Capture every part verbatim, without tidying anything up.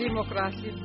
Dimookiraasii.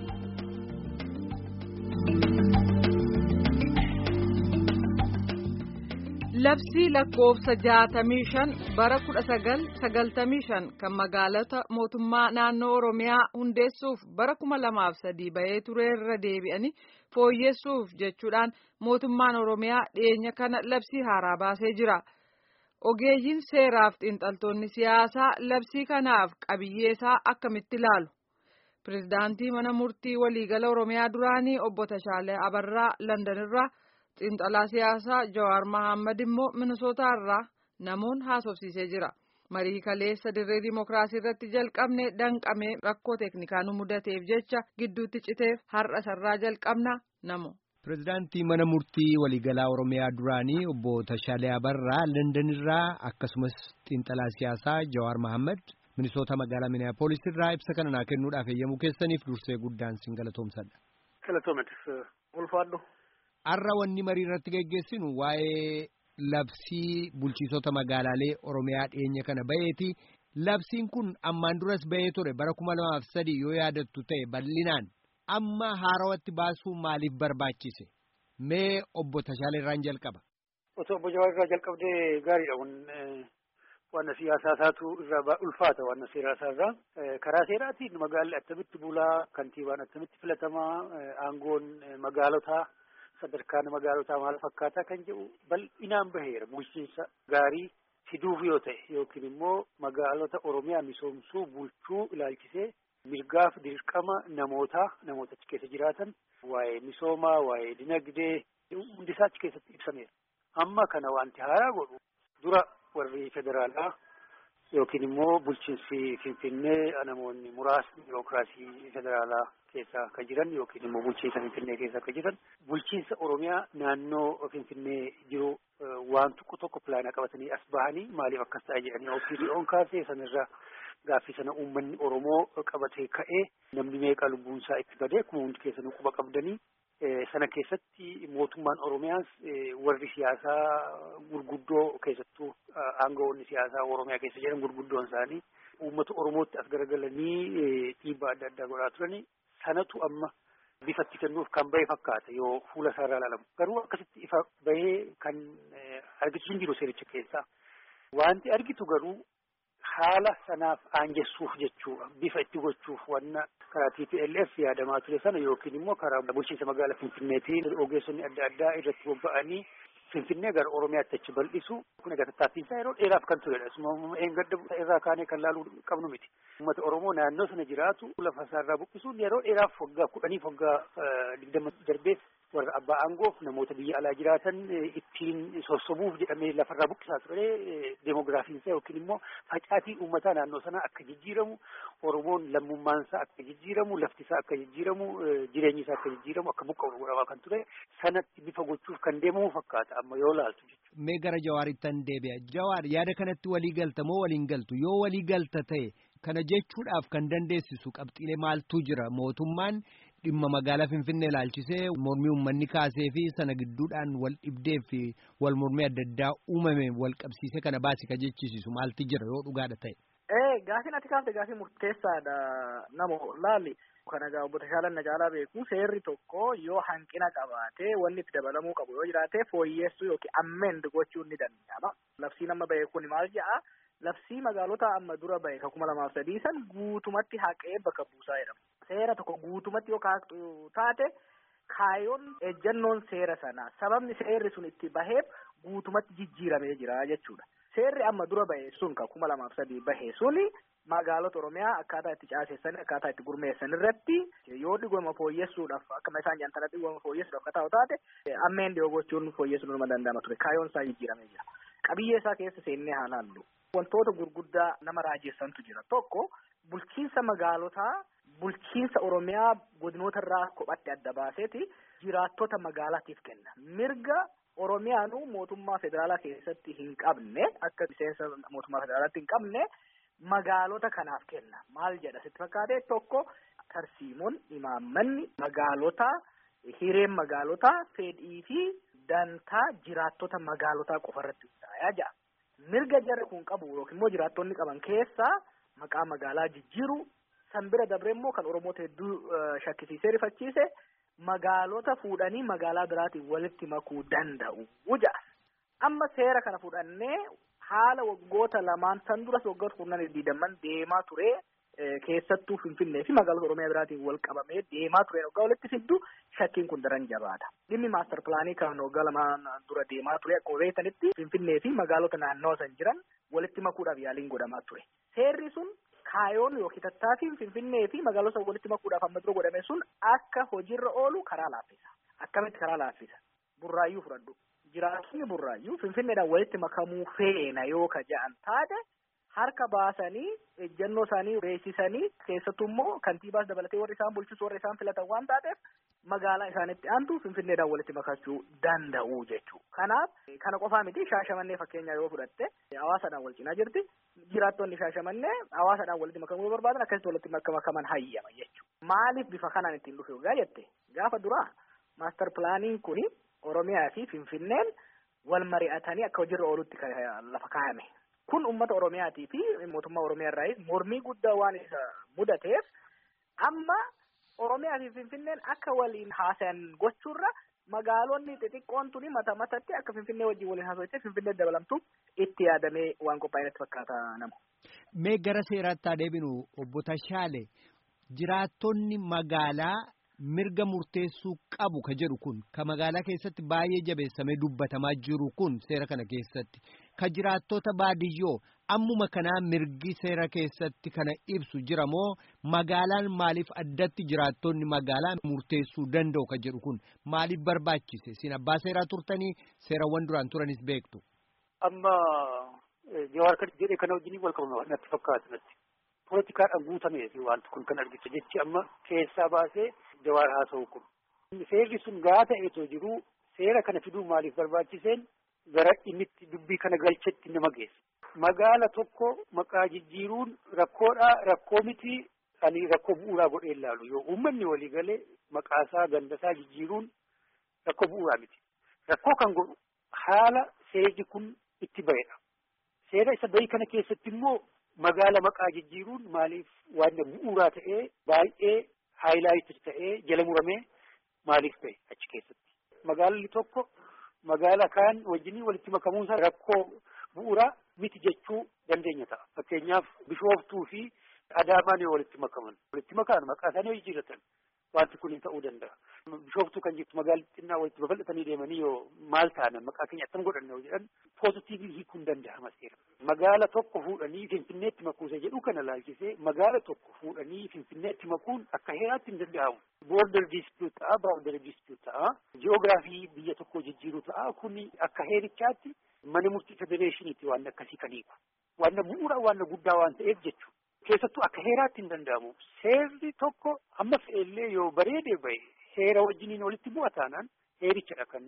Labsii lakkoofsa jaatamii shan bara kudha sagal sagaltamii shan kan magaalota mootummaa naannoo Oromiyaa hundeessuuf bara kuma lamaaf sadii bahee tureerra deebi'anii fooyyessuuf jechuudhaan mootummaan Oromiyaa dhiyeenya kana labsii haaraa baasee jira. Ogeeyyiin seeraaf xiinxaltoonni siyaasaa labsii kanaaf qabiyyeesaa akkamitti ilaalu? Pireezidaantii mana murtii waliigala Oromiyaa duraanii obbo Tashaalee Abarraa Londonirraa. Xiinxalaa siyaasaa Jawaar Mohaammed immoo Minisootaa irraa namoonni haasofsiisee jira. Marii kaleessa dirree dimookiraasii irratti jalqabne danqamee rakkoo teeknikaa nu mudateef jecha gidduutti citeef har'a sarraa jalqabna namo. Pireezidaantii mana murtii waliigalaa Oromiyaa duraanii obbo Tashaalee Abarraa Londonirraa akkasumas xiinxalaa siyaasaa Jawaar Mohaammed Minisoota magaalaa Minneapolis irraa ibsa kana naa kennuudhaaf eeyyamuu keessaniif dursee guddaan sin galatoomsadha. Galatoometis ulfaadhu. Har'a wanni marii irratti geggeessinu waa'ee labsii bulchiisota magaalaalee Oromiyaa dhiyeenya kana baheeti. Labsiin kun ammaan duras bahee ture bara kuma lamaaf sadii yoo yaadattu ta'e bal'inaan amma haarawatti baasuu maaliif barbaachise? Mee obbo Tashaalee irraan jalqaba. Otoo obbo Jawaar irraa jalqabdee gaariidha kun waan siyaasaa isaatu irraa ulfaata waan seeraa isaarraa. Karaa seeraatiin magaalli attamitti bulaa, kantiibaan attamitti filatamaa, aangoon magaalotaa. Sadarkaan magaalotaa maal fakkaataa kan jedhu bal'inaan baheera. Bulchiinsa gaarii fiduuf yoo ta'e yookiin immoo magaalota Oromiyaa misoomsuu bulchuu ilaalchisee mirgaaf dirqama namootaa namoota achi keessa jiraatan waa'ee misoomaa, waa'ee dinagdee hundisaa achi keessatti ibsameera. Amma kana wanti haaraa godhu dura warri federaalaa yookiin immoo bulchiinsi Finfinnee namoonni muraasni dimookiraasii federaalaa keessa kan jiran yookiin immoo bulchiinsa Finfinnee keessa kan jiran bulchiinsa Oromiyaa naannoo Finfinnee jiru waan tokko tokko pilaana qabatanii as bahanii maaliif akkas ta'a jedhanii O P D O'n kaasee sanirra gaaffii sana uummanni Oromoo qabatee ka'ee namni meeqa lubbuunsaa itti badee akkuma hundi keessanuu quba qabdanii sana keessatti mootummaan Oromiyaas warri siyaasaa gurguddoo keessattuu aangawoonni siyaasaa Oromiyaa keessa jiran gurguddoon isaanii uummata Oromootti as garagalanii dhiibbaa adda addaa godhaa turanii sanatu amma bifatti kennuuf kan bahe fakkaata yoo fuula isaarraa ilaalamu. Garuu akkasitti ifa bahee kan argitu hin jiru seericha keessaa. Wanti argitu garuu haala sanaaf aanjessuuf jechuudha. Bifa itti gochuuf wanna karaa T P L F yaadamaa ture sana yookiin immoo karaa bulchiinsa magaalaa Finfinneetiin ogeessonni adda addaa irratti bobba'anii Finfinnee gara Oromiyaatti achi bal'isu kun egaa tattaaffiinsaa yeroo dheeraaf kan turedha. Isuma eengadda irraa kaanee kan laaluu qabnu miti. Uummata Oromoo naannoo sana jiraatu lafa isaarraa buqqisuun yeroo dheeraaf waggaa kudhaniif waggaa digdama darbeef warra abbaa aangoof namoota biyya alaa jiraatan ittiin sossobuuf jedhamee lafarraa buqqisaa ture deemogiraafiinsaa yookiin immoo facaatii uummataa naannoo sanaa akka jijjiiramu Oromoon lammummaansaa akka jijjiiramu laftisaa akka jijjiiramu jireenyisaa akka jijjiiramu akka buqqa'u godhamaa kan ture sanatti bifa gochuuf kan deemamu fakkaata amma yoo laaltu jechuudha. Mee gara Jawaarittan deebi'a. Jawaar yaada kanatti walii galta moo waliin galtu? Yoo walii galta ta'e kana jechuudhaaf kan dandeessisu qabxiilee maaltu jira? Mootummaan dhimma magaalaa Finfinnee ilaalchisee mormii uummanni kaasee fi sana gidduudhaan wal dhibdee fi wal mormii adda addaa uumame wal qabsiisee kana baasii ka jechisiisu maaltu jira yoo dhugaadha ta'e? Ee gaafin ati kaafte gaafii murteessaadha namo laali. Kana gaa obbo Tashaaleen na caalaa beeku seerri tokko yoo hanqina qabaate wanni itti dabalamuu qabu yoo jiraate fooyyeessuu yookiin amend gochuun ni danda'ama. Labsiin amma bahe kun maal jedha? Labsii magaalota amma dura bahe ka kuma lamaaf sadii san guutumatti haqee bakka buusaa jedhama. Seera tokko guutumatti yoo kaaqxu taate kaayoon ejjannoon seera sanaa sababni seerri sun itti baheef guutumatti jijjiiramee jira jechuudha. Seerri amma dura bahe sun ka kuma lamaaf sadii bahe suni magaalota Oromiyaa akkaataa itti caasessan akkaataa itti gurmeessan irratti yoo dhigoma fooyyessuudhaaf akkuma isaan jedhan dhigoma fooyyessuudhaaf akka ta'u taate ammeen dhiyoo gochuun fooyyessuun nama danda'ama ture. Kaayoon isaa jijjiiramee jira. Qabiyyee isaa keessa seennee haa laallu. Wantoota gurguddaa nama raajessantu jira. Tokko bulchiinsa magaalotaa bulchiinsa Oromiyaa godinoota irraa kophatti adda baaseeti jiraattota magaalaatiif kenna. Mirga Oromiyaanu mootummaa federaalaa keessatti hin qabne akka miseensa mootummaa federaalaatti hin qabne magaalota kanaaf kenna. Maal jedha sitti fakkaate? Tokko tarsiimoon imaammanni magaalota hireen magaalota fedhii fi dantaa jiraattota magaalotaa qofa irratti hundaa'aa jira. Mirga jarri kun qabu yookiin immoo jiraattonni qaban keessaa maqaa magaalaa jijjiiru, san bira dabre immoo kan Oromoota hedduu shakkisiisee rifachiise magaalota fuudhanii magaalaa biraatiin walitti makuu danda'u wuja. Amma seera kana fudhannee haala waggoota lamaan san duras waggoota kurnan digdaman deemaa ture keessattuu Finfinnee fi magaalota Oromiyaa biraatiin wal qabamee deemaa ture waggaa walitti fiddu shakkiin kun daran jabaadha. Dhimmi maaster pilaanii kan waggaa lamaan dura deemaa ture akkuma beektanitti Finfinnee fi magaalota naannoo san jiran walitti makuudhaaf yaaliin godhamaa ture. Seerri sun kaayoon yookiin tattaafiin Finfinnee fi magaalota walitti makuudhaaf amma dura godhame sun akka hojiirra oolu karaa laaffisa. Akkamitti karaa laaffisa? Burraayyuu fudhadhu. Jiraatonni burraayyuu Finfinneedhaan walitti makamuu feena yoo ka ja'an taate harka baasanii ejjennoo isaanii beeksisanii keessattuu immoo kantiibaas dabalatee warri isaan bulchisu warri isaan filatan waan taateef magaalaa isaanitti aantu Finfinneedhaan walitti makachuu danda'u jechuudha. Kanaaf kana qofaa miti Shaashamannee fakkeenyaa yoo fudhatte hawaasadhaan wal cinaa jirti. Jiraattonni Shaashamannee hawaasadhaan walitti makamuu barbaadan akkasitti walitti makaman hayyama jechuudha. Maaliif bifa kanaan ittiin dhufe gaa jette gaafa duraa maaster pilaaniin kuni Oromiyaa fi Finfinneen wal mari'atanii akka hojiirra oolutti lafa kaa'ame. Kun uummata Oromiyaatii fi mootummaa Oromiyaa irraayis mormii guddaa waan isa mudateef amma Oromiyaa fi Finfinneen akka waliin haasayan gochuurra magaalonni xixiqqoon tuni mata matatti akka Finfinnee wajjin waliin haasawachee Finfinnee dabalamtu itti yaadamee waan qophaa'inatti fakkaata nama. Mee gara seeraatti adeeminu obbo Tashaale jiraattonni magaalaa mirga murteessuu qabu ka jedhu kun ka magaalaa keessatti baay'ee jabeessamee dubbatamaa jiru kun seera kana keessatti ka jiraattota baadiyyoo ammuma kanaa mirgi seera keessatti kana ibsu jira moo magaalaan maaliif addatti jiraattonni magaalaa murteessuu danda'u ka jedhu kun maaliif barbaachise sin abbaa seeraa turtanii seerawwan duraan turanis beektu. Amma Jawaar kan jedhee kana wajjin wal qabama natti fakkaatu natti. Poolitikaadhaan guutameeti wanti kun kan argitu jechi amma keessaa baasee Jawaar haasa'u kun. Seerri sun gaa ta'eetoo jiru seera kana fiduu maaliif barbaachiseen gara dhimmitti dubbii kana galchetti nama geessa. Magaala tokko maqaa jijjiiruun rakkoodhaa rakkoo miti ani rakkoo bu'uuraa godhee ilaalu yoo uummanni walii galee maqaasaa gandasaa jijjiiruun rakkoo bu'uuraa miti. Rakkoo kan godhu haala seerri kun itti bahedha. Seera isa bahi kana keessatti immoo magaala maqaa jijjiiruun maaliif waan bu'uuraa ta'ee baay'ee haayilaayit ta'ee jala muramee maaliif ta'e achi keessatti. Magaalli tokko magaala kaan wajjinii walitti makamuunsa rakkoo bu'uuraa miti jechuu dandeenya ta'a. Fakkeenyaaf Bishooftuu fi Adaamaan yoo walitti makaman walitti makaan maqaa isaanii jijjiiratan wanti kun ta'uu danda'a. Bishooftuu kan jettu magaalli xinnaa walitti babal'atanii deemanii yoo maal taana maqaa keenya attam godhanna yoo jedhan poozitiivii hiikuun danda'ama seera. Magaala tokko fuudhanii Finfinneetti makuusa jedhu kana laalchisee magaala tokko fuudhanii Finfinneetti makuun akka heeraatti hin danda'amu. Boorder dispute ta'a, boorder dispute ta'a, ji'oogiraafii biyya tokko jijjiiru ta'a. Kuni akka heerichaatti mana murtii federeeshiniitti waan akkasii kan hiiku. Waan bu'uura waan guddaa waan ta'eef jechuudha. Keessattuu akka heeraatti hin danda'amu. Seerri tokko amma fe'ellee yoo bareedee bahe heera wajjiniin walitti bu'a taanaan heerichadha kan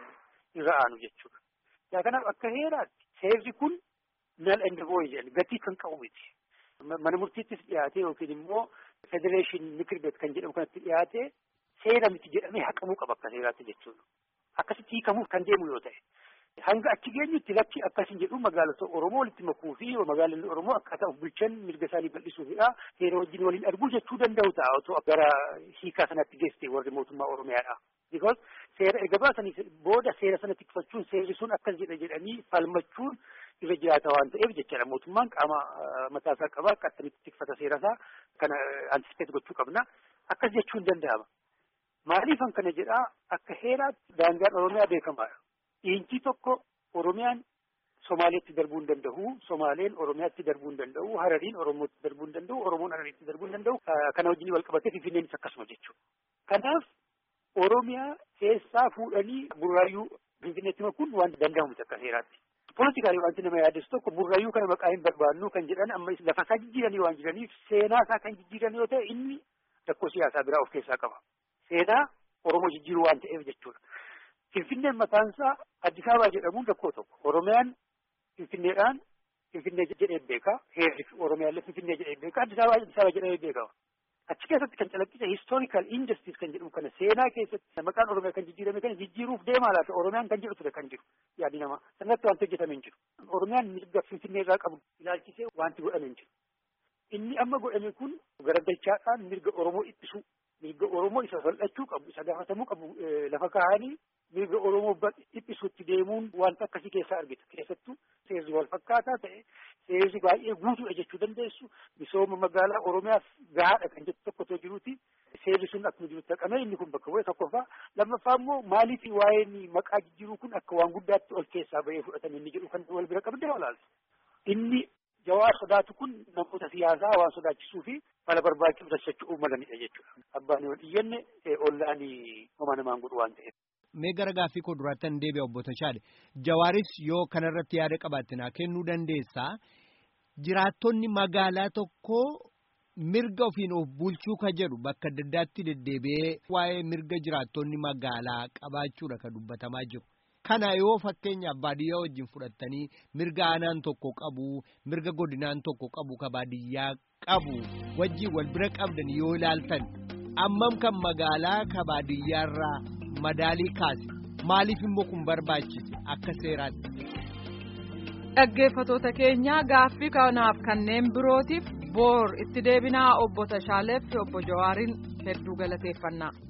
irra aanu jechuudha. Yaa kanaaf akka heeraatti seerri kun null and void jedhani gatii kan qabu miti. Mana murtiittis dhiyaatee yookiin immoo federeeshin mikir beet kan jedhamu kanatti dhiyaatee seera miti jedhamee haqamuu qaba akka seeraatti jechuudha. Akkasitti hiikamuuf kan deemu yoo ta'e. Hanga achi geenyutti lakki akkasin jedhu magaalota Oromoo walitti makuu fi magaalonni Oromoo akkaataa of bulchan mirga isaanii bal'isuufidha. Heera wajjin waliin arguu jechuu danda'u ta'a otoo gara hiikaa sanatti geessite warri mootummaa Oromiyaadha. Because seera erga baasanii booda seera sana tikfachuun seerri sun akkas jedha jedhanii falmachuun irra jiraata waan ta'eef jechaadha. Mootummaan qaama mataasaa qaba akka akkamitti tikfata seerasaa kana antisipet gochuu qabna. Akkas jechuun danda'ama. Maaliifan kana jedhaa akka heeraatti daangaan Oromiyaa beekamaadha. Dhiintii tokko Oromiyaan Somaaleetti darbuu hin danda'u, Somaaleen Oromiyaatti darbuu hin danda'u, Harariin Oromootti darbuu hin danda'u, Oromoon Harariitti darbuu hin danda'u. Kana wajjin wal qabatee Finfinneenis akkasuma jechuudha. Kanaaf Oromiyaa keessaa fuudhanii burraayyuu Finfinneetti makuun waan danda'amu akka seeraatti. Poolitikaalii wanti nama yaadessu tokko burraayyuu kana maqaa hin barbaannu kan jedhan amma lafa isaa jijjiiranii waan jiraniif seenaa isaa kan jijjiiran yoo ta'e inni rakkoo siyaasaa biraa of keessaa qaba. Seenaa Oromoo jijjiiruu waan ta'eef jechuudha. Finfinneen mataansaa Addis Ababaa jedhamuun rakkoo tokko. Oromiyaan Finfinneedhaan Finfinnee jedhee beeka. Heerri Oromiyaallee Finfinnee jedhee beeka. Addis Ababaa Addis Ababaa jedhamee beekama. Achi keessatti kan calaqqise historical injustice kan jedhamu kana seenaa keessatti maqaan Oromiyaa kan jijjiirame kana jijjiiruuf deemaa laata Oromiyaan kan jedhu ture kan jiru yaadni namaa. Sanatti wanti hojjetame hin jiru. Oromiyaan mirga Finfinnee irraa qabu ilaalchisee wanti godhame hin jiru. Inni amma godhame kun garagalchaadhaan mirga Oromoo ittisu mirga Oromoo isa fal'achuu qabu isa gaafatamuu qabu lafa kaa'anii mirga Oromoo ittisuutti deemuun wanta akkasii keessaa argita. Keessattuu seerri wal fakkaataa ta'e seerri baay'ee guutuudha jechuu dandeessu misooma magaalaa Oromiyaaf gahaadha kan jettu tokko too jiruuti. Seerri sun akkuma jiru taqamee inni kun bakka bu'e tokkoffaa lammaffaa immoo maaliif waa'een maqaa jijjiiruu kun akka waan guddaatti ol keessaa bahee fudhatame inni jedhu kan wal bira qabdee olaaltu. Inni Jawaar sodaatu kun namoota siyaasaa waan sodaachisuu fi mala barbaachisu dachachuu malanidha jechuudha. Abbaan yoo dhiyyenne ollaan homaa namaan godhu waan ta'eef. Mee gara gaaffii koo duraattan deebi'a obbo Tashaadhe. Jawaaris yoo kanarratti yaada qabaatte naa kennuu dandeessaa. Jiraattonni magaalaa tokkoo mirga ofiin of bulchuu ka jedhu bakka adda addaatti deddeebi'ee waa'ee mirga jiraattonni magaalaa qabaachuudha kan dubbatamaa jiru. Kana yoo fakkeenyaaf baadiyyaa wajjin fudhattanii mirga aanaan tokko qabu, mirga godinaan tokko qabu, ka baadiyyaa qabu wajjin wal bira qabdan yoo ilaaltan ammam kan magaalaa ka baadiyyaarraa madaalii kaase maaliif immoo kun barbaachise akka seeraatti. Dhaggeeffatoota keenya gaaffii kanaaf kanneen birootiif boor itti deebinaa obbo Tashaaleef obbo Jawaarin hedduu galateeffannaa.